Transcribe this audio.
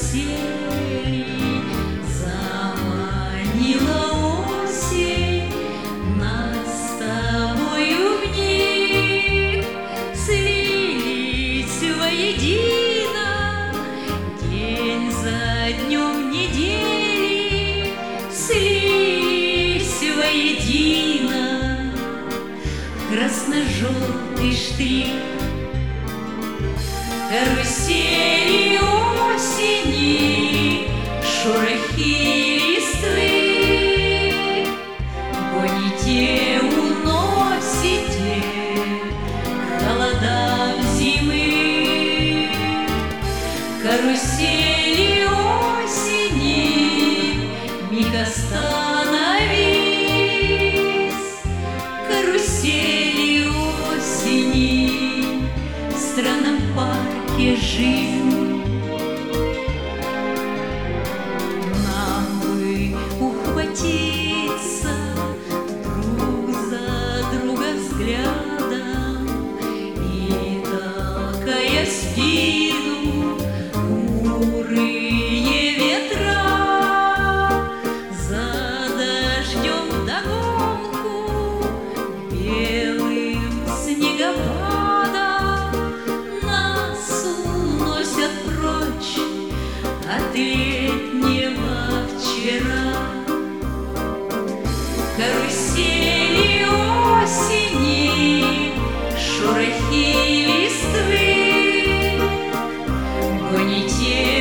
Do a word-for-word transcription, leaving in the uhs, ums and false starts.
карусели заманила осень нас с тобою в них, слились воедино день за днем недели, слились воедино красно-желтый штрих карусели осени, шорохи листвы, гоните, уносите холодам зимы. Карусели осени, миг остановись, карусели осени, в странном парке жизнь. Нам бы ухватиться друг за друга взглядом и, толкая спину, хмурые ветра, за дождем вдогонку белым снегопадом нас уносят прочь от летнего вчера. Карусели осени, шорохи листвы, гоните